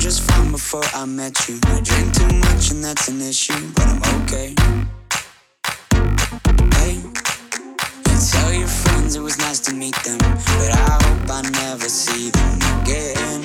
just fine before I met you. I drink too much and that's an issue, but I'm okay. Hey, you tell your friends it was nice to meet them, but I hope I never see them again.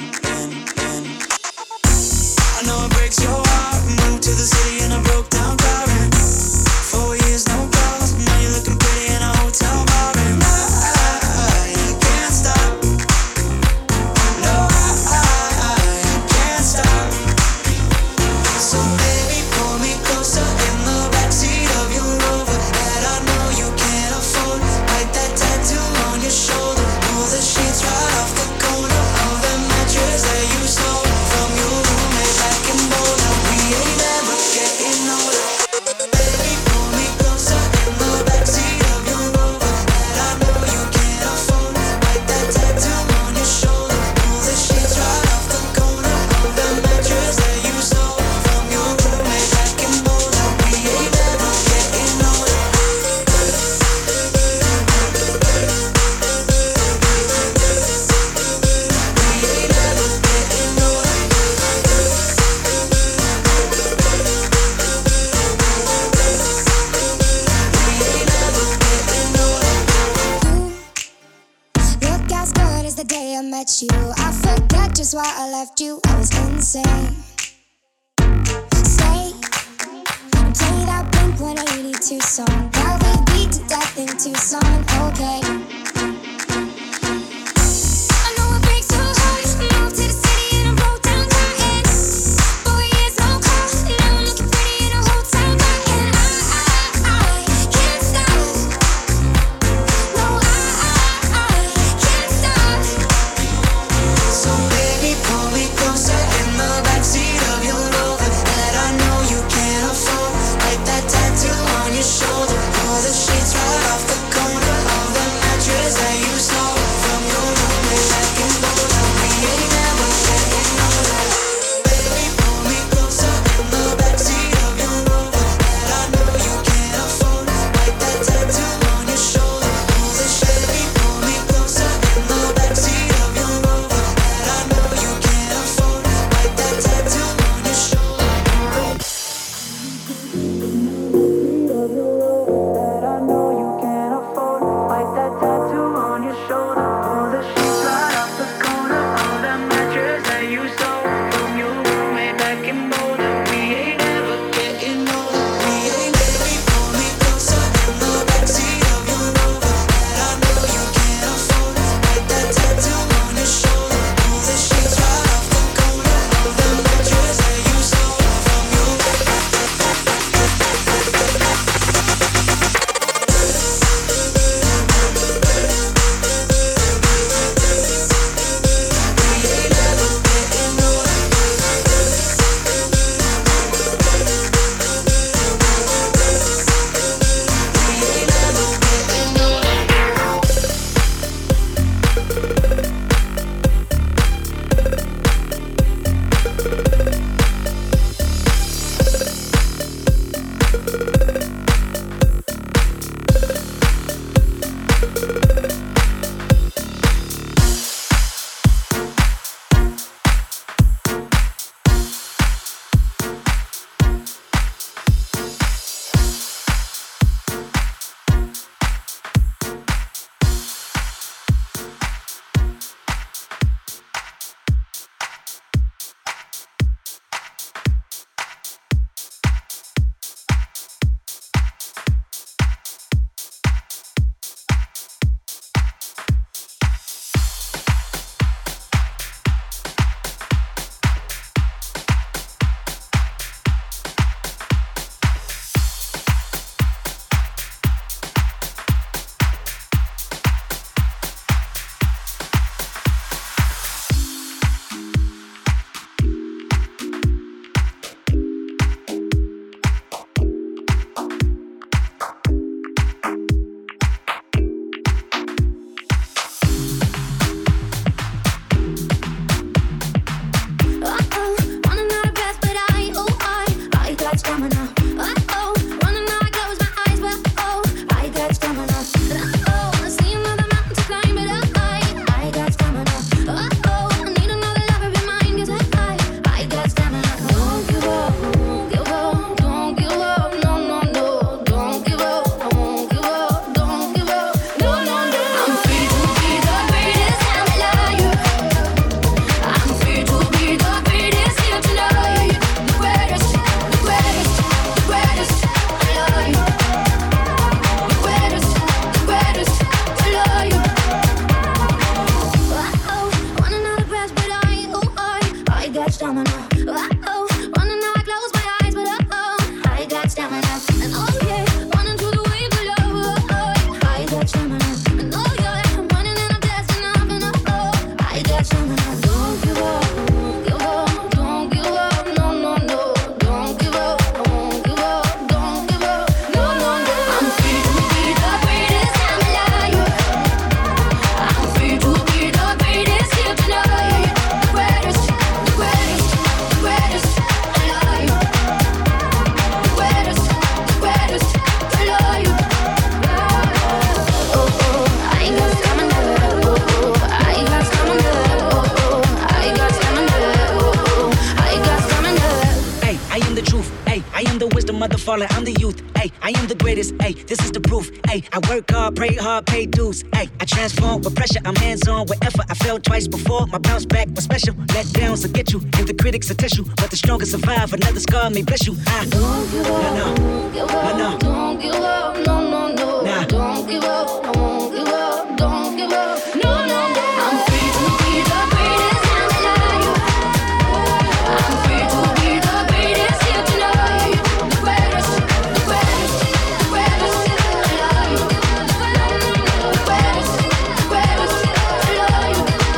I know it breaks your heart. Moved to the city in a broke down car, and 4 years no calls. Now you're looking pretty in a hotel bar, and I can't stop. No, I can't stop. So baby, pull me closer in the backseat of your Rover that I know you can't afford. Write that tattoo on your shoulder. Pull the sheets right off the corner of the mattress that you stole from your roommate back in Boulder. We ain't ever getting older. Baby, pull me closer in the backseat of your Rover that I know you can't afford. Write that tattoo on your shoulder. Pull the sheets right off the corner of the mattress that you stole from your roommate back in Boulder. We ain't ever getting older. Look as good as the day I met you. I forget just why I left you. I was insane. Stay and play that Blink 182 song that we beat to death in Tucson. Okay. I know it breaks your heart. Moved to the city in a broke down car, and 4 years no call. Now I'm looking pretty in a hotel bar, and I can't stop. No, I can't stop. So baby, pull me closer in the backseat of your Rover that I know you can't afford. Write that tattoo on your shoulder. Pull the sheets right off the corner of the mattress Running now, I close my eyes, but I got stamina. And oh yeah, running to the way below. I got stamina. And oh yeah, I'm running and I'm blasting up and I got stamina. Don't give up, don't give up, don't give up, no, no, no. Don't give up, don't give up, don't give up, no, no, no. I'm free to be the greatest I'm alive. I'm free to be the greatest here tonight. The greatest, the greatest, the greatest alive. The greatest, the greatest alive. Oh, oh, I got stamina. Oh, oh, I got stamina. Oh, oh, I got stamina. Oh, oh, I got stamina. Hey, I am the truth. Hey, I am the wisdom of the fallen. I'm the youth. Hey, I am the greatest. Hey, this is the proof. Hey, I work hard, pray hard, pay dues. Hey, I transform with pressure. I'm hands on with effort. I failed twice before. My bounce back was special. Let downs will get you, and the critics will test you. But the strongest survive. Another scar may bless you. Don't give up, no, don't give up, no, don't give up, no, no, no. Nah. Don't give up, don't give up, don't give up, no, no, no. I'm free to be the greatest I'm alive. I'm free to be the greatest here tonight. The greatest, the greatest, the greatest alive. The greatest, the greatest alive.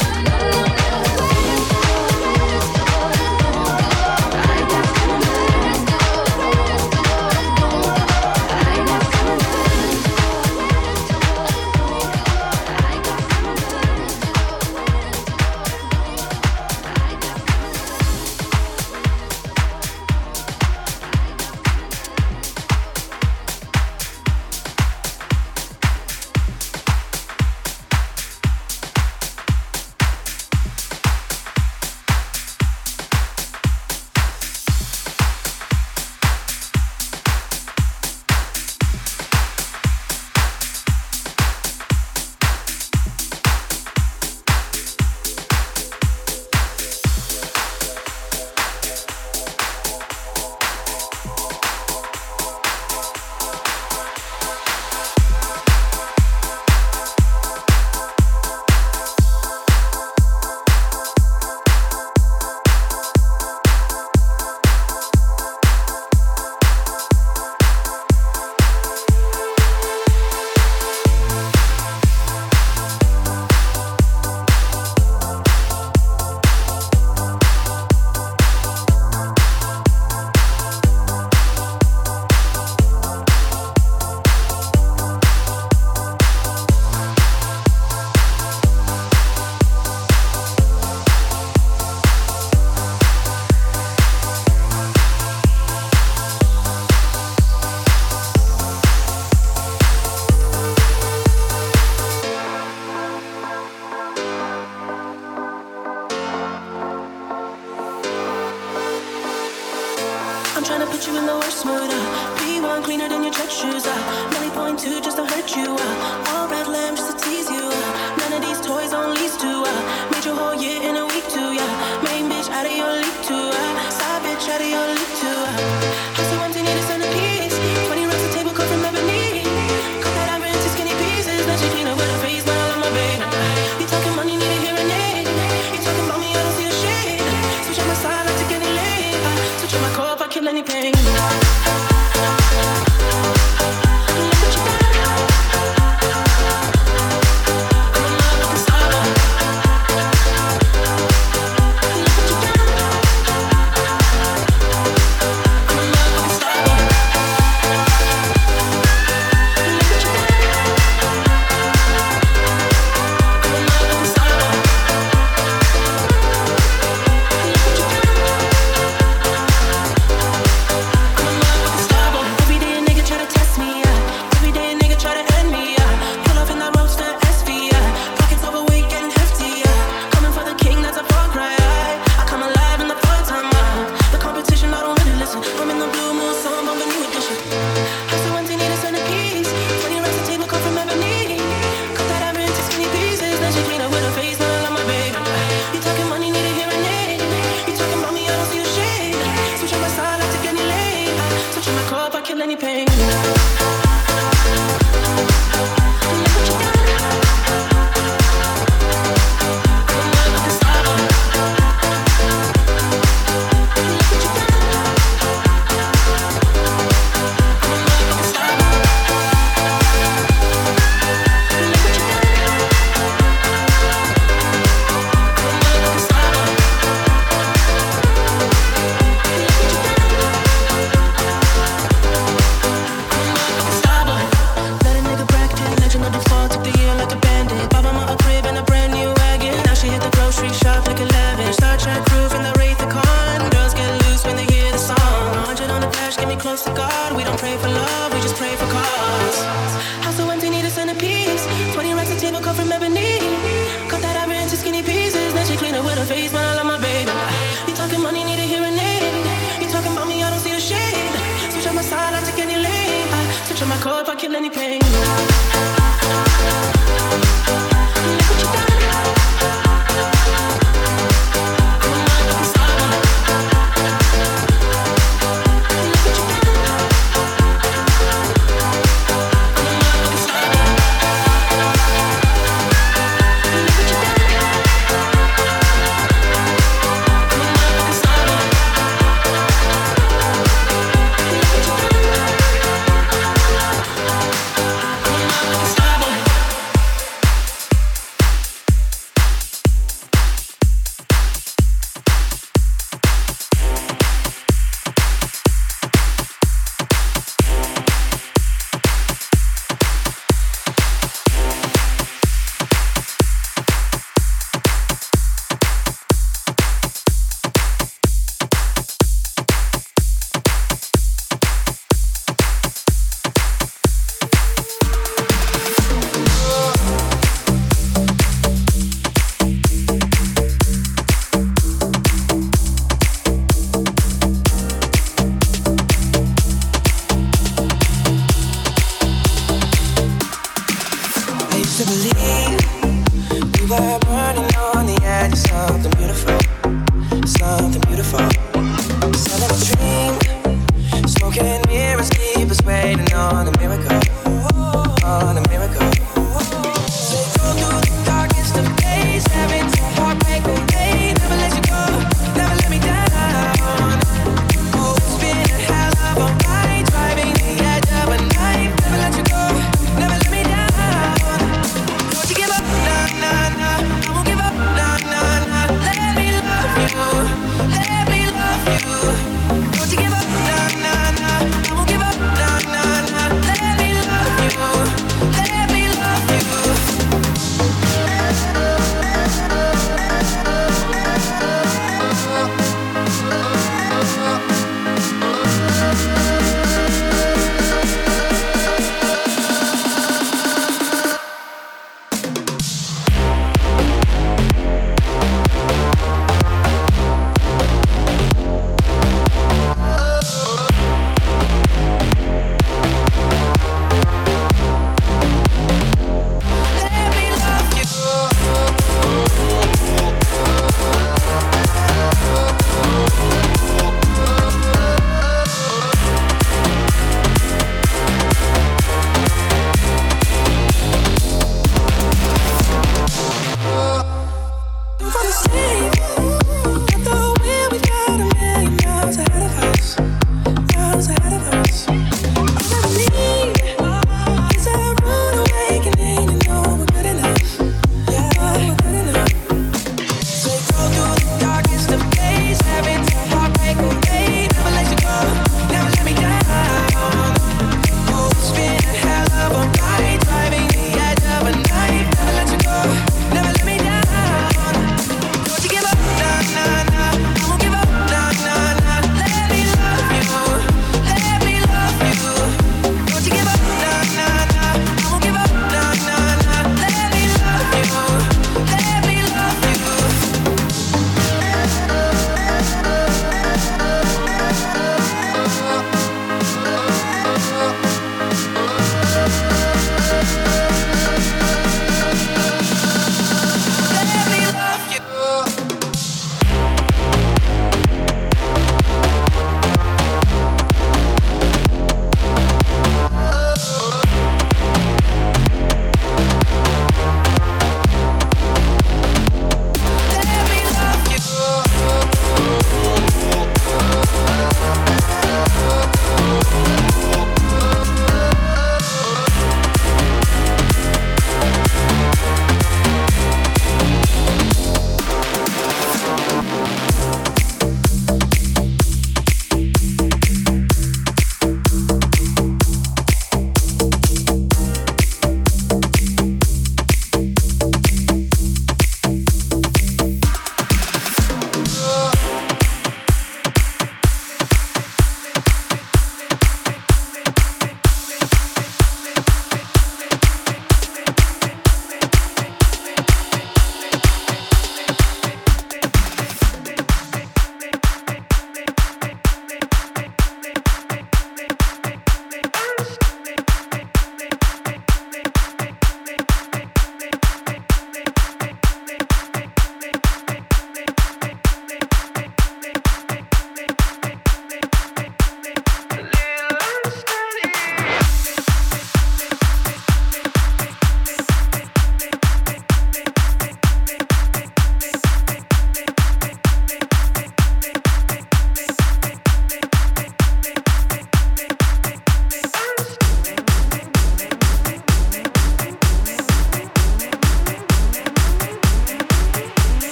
I'm trying to put you in the worst mood. P1 cleaner than your church shoes. Melly point two just to hurt you. All red lamb just to tease you. None of these toys on lease to. Made your whole year in a week too. Main bitch out of your league too. Side bitch out of your league too. House so empty, need a centerpiece. 20 racks a table cut from ebony. Cut that iron into skinny pieces. Now she clean up with her face, but I love my baby. You talking money, need a hearing aid. You talking about me, I don't see a shade. Switch on my side, like to get it laid. Switch on my core if I kill any pain. honest to God, we don't pray for love, we just pray for cause. House so empty, need a centerpiece. 20 racks of table cut from ebony. Cut that iron into skinny pieces. Then she clean up with her face, man, I love my baby. You talking money, need a hearing aid. You talking about me, I don't see the shade. Switch on my side, I take any lane. I switch on my core if I kill any pain. Look what you done. Let me love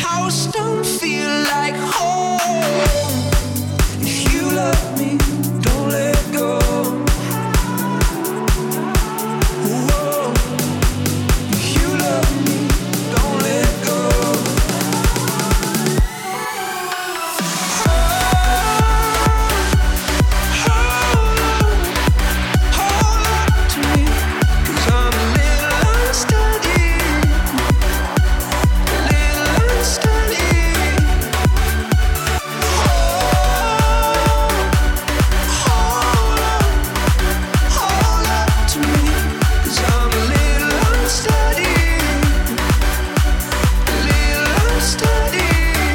house don't feel like home. If you love me, don't let go. Whoa. If you love me, don't let go. Hold on to me, 'cause I'm a little unsteady. A little unsteady. Hold on to me, 'cause I'm a little unsteady. A little unsteady.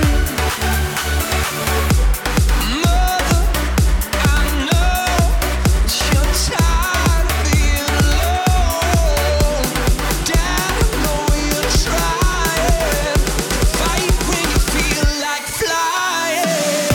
Mother, I know you're tired of being alone. Dad, I know you're trying to fight when you feel like flying.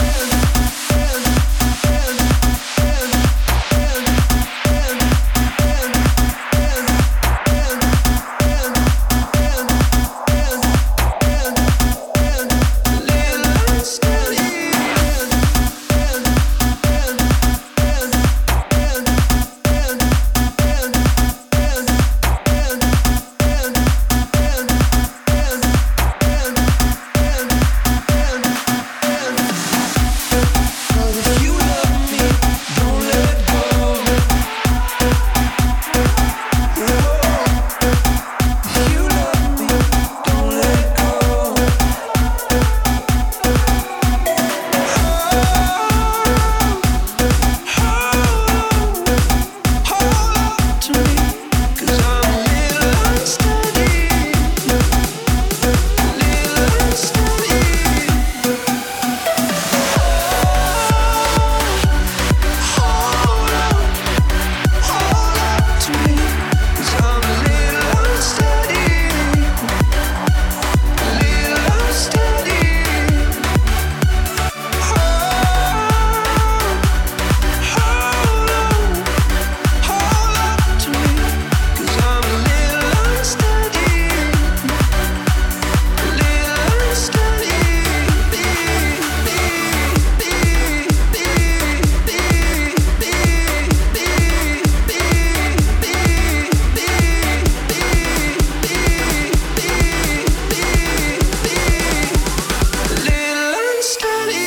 Little unsteady. If you love me, don't let go. If you love me, don't let go. Hold on to me, 'cause I'm a little unsteady. A little unsteady. Hold on to me, 'cause I'm a little unsteady. A little unsteady. Hold on to me, 'cause I'm a little unsteady. A little unsteady. Little unsteady.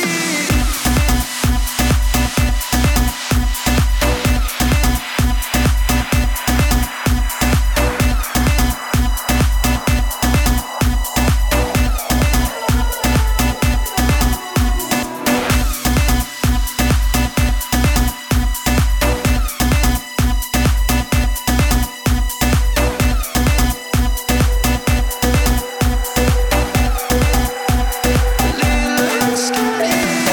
Little unsteady.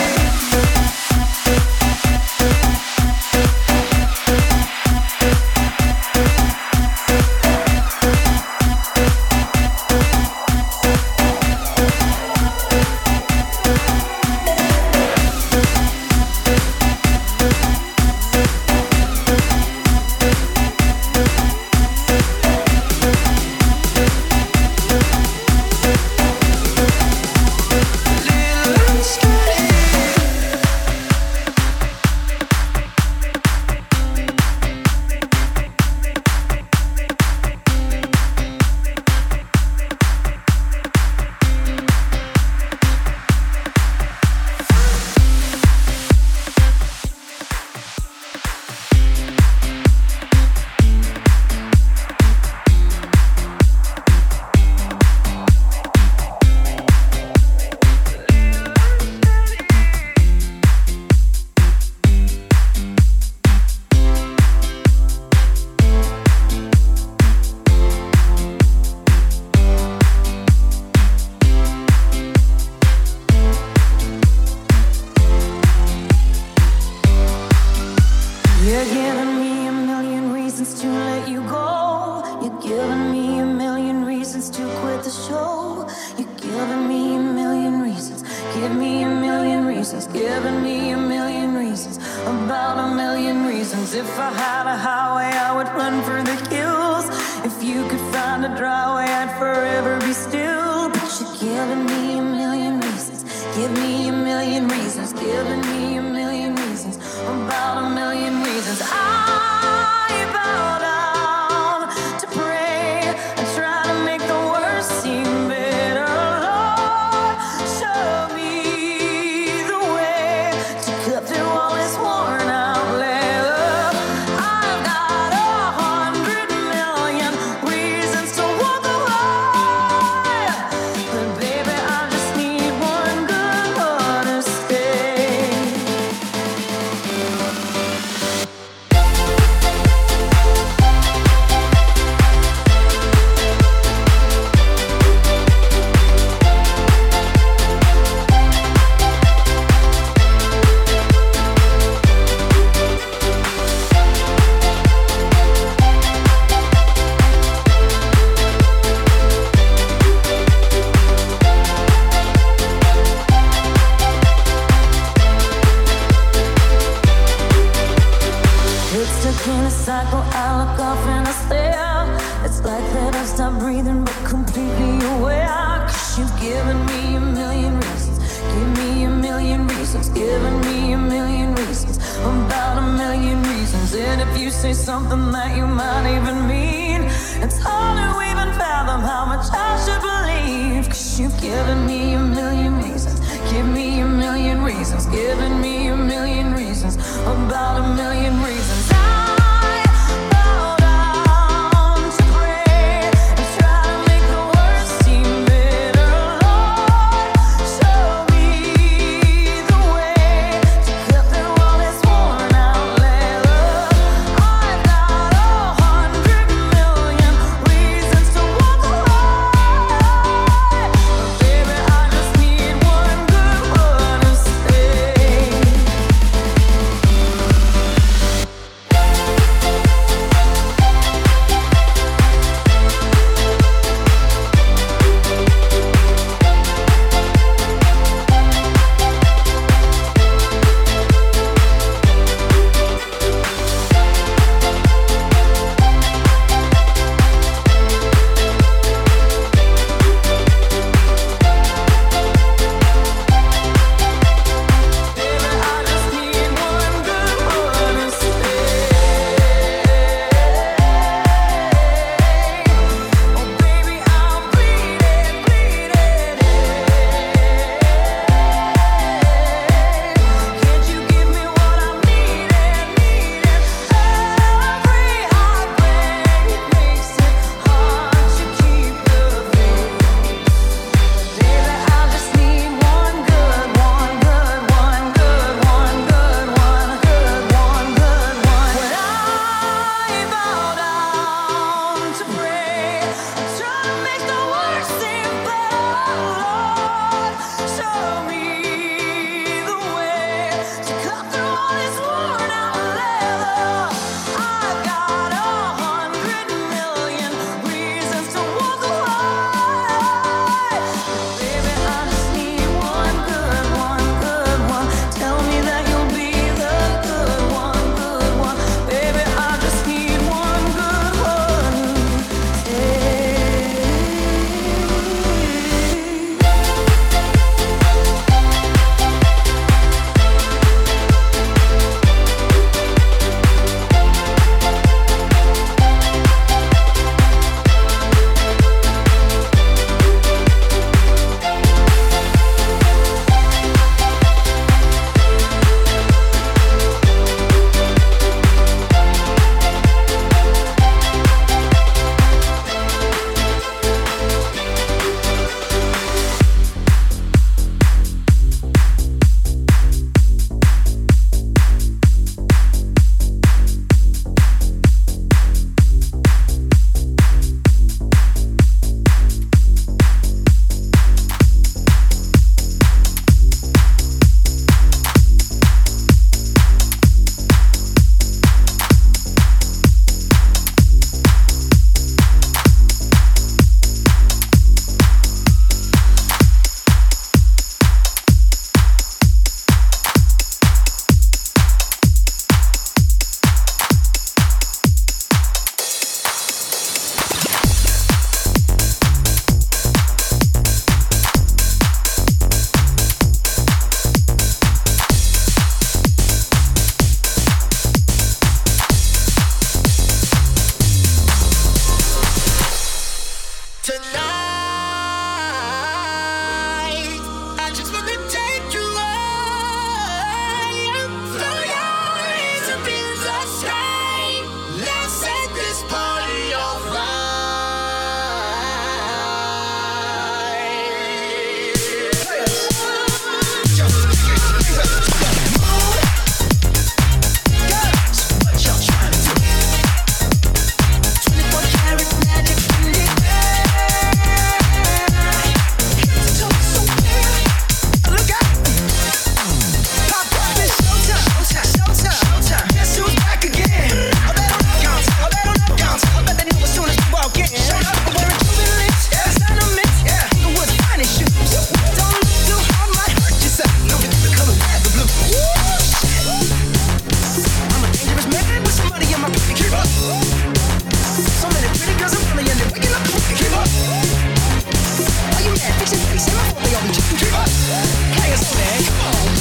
Little unsteady. You're giving me a million reasons to let you go. You're giving me a million reasons to quit the show. You're giving me a million reasons. Give me a million reasons. Giving me a million reasons. About a million reasons. If I had a highway, I would run for the hills. If you could find a dry way, I'd forever be still. But you're giving me a Give me a million reasons, giving me a million reasons, about a million reasons. I bow down to pray and try to make the worst seem better. Lord, show me the way to cut through all this worn out leather. I've got 100 million reasons to walk away, but baby, I just need one good one to stay. It's stuck in a cycle, I look off and I stare. It's like that I stop breathing but completely aware. 'Cause you've given me a million reasons, give me a million reasons, giving me a million reasons, about a million reasons. And if you say something that you might even mean, it's hard to even fathom how much I should believe. 'Cause you've given me a million reasons, give me a million reasons, giving me a million reasons, about a million reasons. I bow down to pray and try to make the worst seem better. Lord, show me the way to cut through all this worn out leather. I've got 100 million reasons to walk away, but baby, I just need one good one to stay.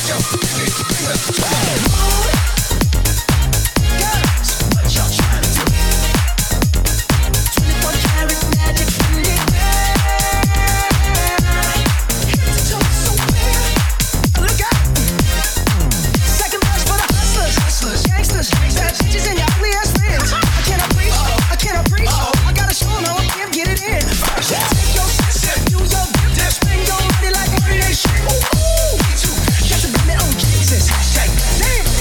Damn!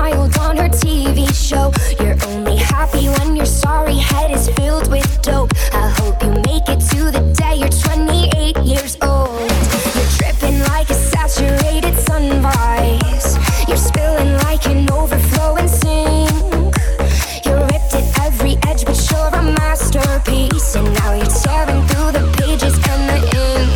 smiled on her TV show. You're only happy when your sorry head is filled with dope. I hope you make it to the day you're 28 years old. You're dripping like a saturated sunrise. You're spilling like an overflowing sink. You're ripped at every edge, but you're a masterpiece. And now you're tearing through the pages and the ink.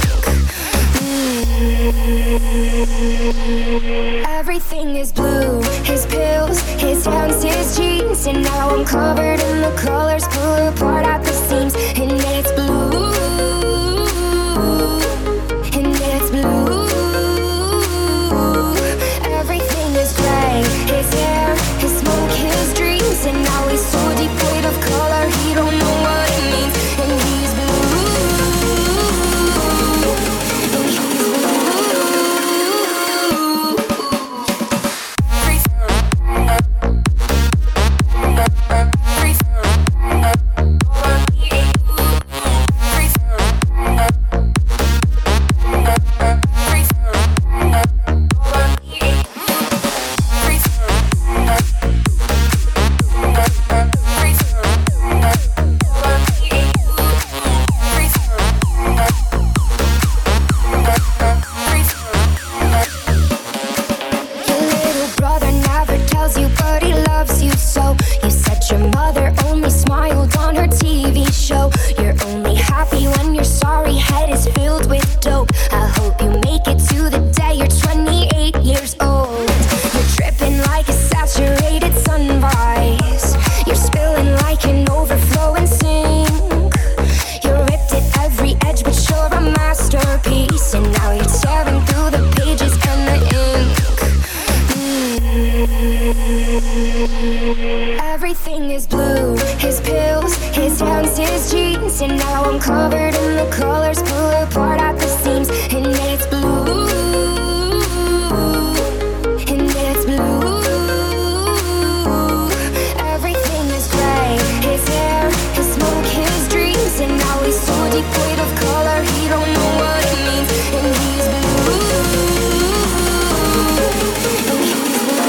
Everything is blue, his pills, his hands, his jeans. And now I'm covered in the colors, pull apart at the seams. And it's blue, and it's blue. Everything is gray, his hair, his smoke, his dreams. And now he's so devoid of color, he don't know what it means. And he's blue, and he's blue. Everything is blue, his pills, his hands, his jeans. And now I'm covered in the colors, pull apart at the seams. And it's blue, and it's blue. Everything is gray, his hair, his smoke, his dreams. And now he's so devoid of color, he don't know what it means. And he's blue, and he's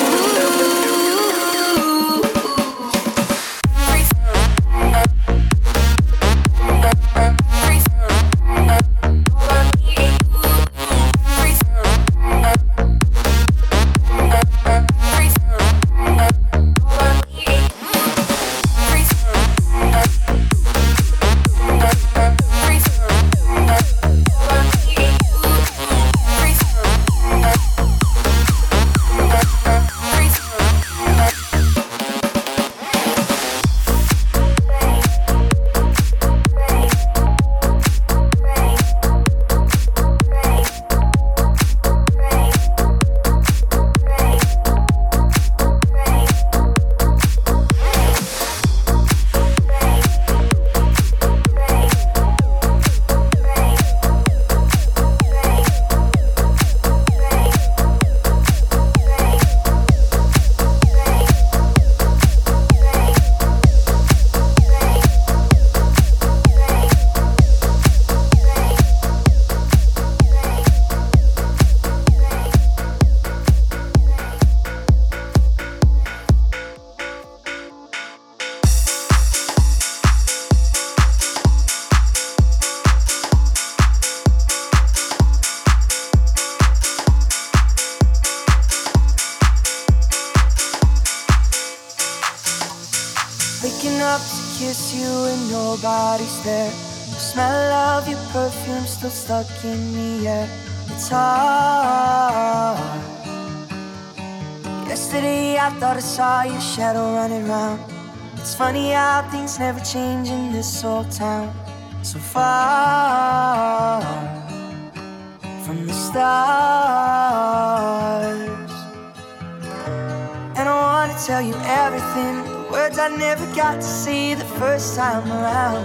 waking up to kiss you and nobody's there. The smell of your perfume still stuck in the air. It's hard. Yesterday I thought I saw your shadow running round. It's funny how things never change in this old town. So far from the stars. And I wanna tell you everything, words I never got to say the first time around.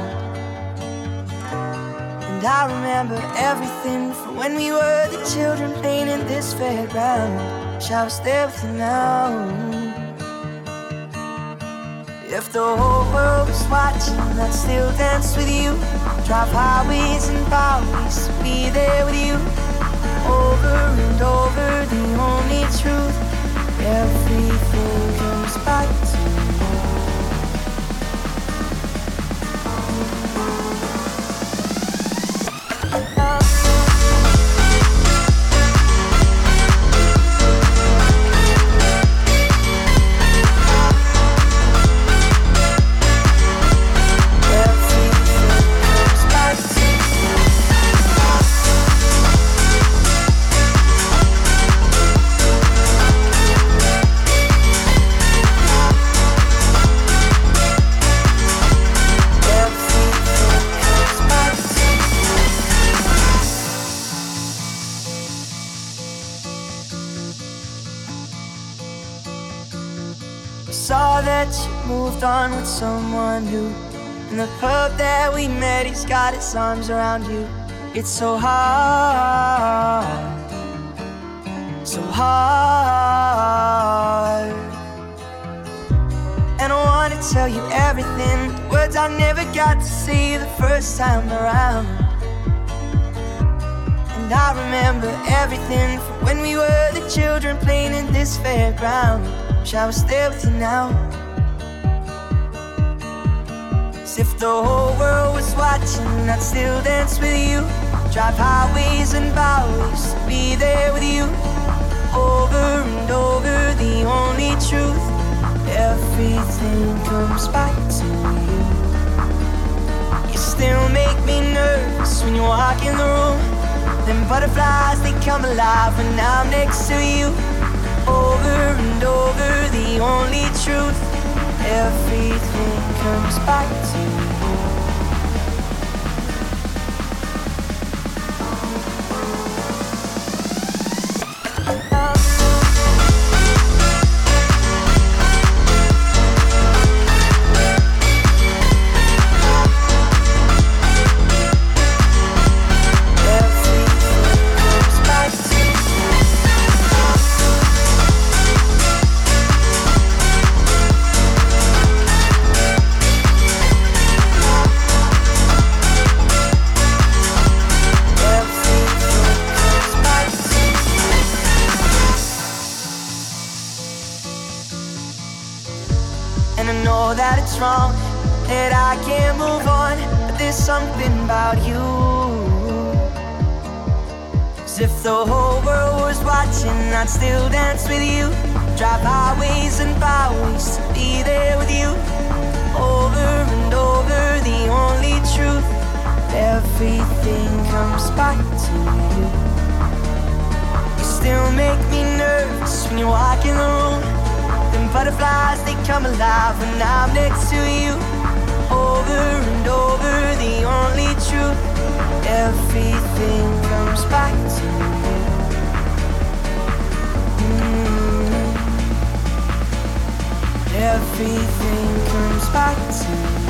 And I remember everything from when we were the children playing in this fairground. Wish I was there with you now. If the whole world was watching, I'd still dance with you. Drive highways and byways to be there with you. Over and over, the only truth. Everything comes back to you. Saw that you moved on with someone new. In the pub that we met, he's got his arms around you. It's so hard, so hard. And I wanna tell you everything, the words I never got to say the first time around. And I remember everything from when we were the children playing in this fairground. Wish I was there with you now. As if the whole world was watching, I'd still dance with you. Drive highways and byways to be there with you. Over and over, the only truth. Everything comes back to you. You still make me nervous when you walk in the room. Them butterflies, they come alive when I'm next to you. Over and over, the only truth. Everything comes back to you. And I know that it's wrong, that I can't move on, but there's something about you. As if the whole world was watching, I'd still dance with you. Drive highways and byways to be there with you. Over and over, the only truth. Everything comes back to you. You still make me nervous when you walk in the room. Them butterflies, they come alive when I'm next to you. Over and over, the only truth. Everything comes back to you. Everything comes back to you.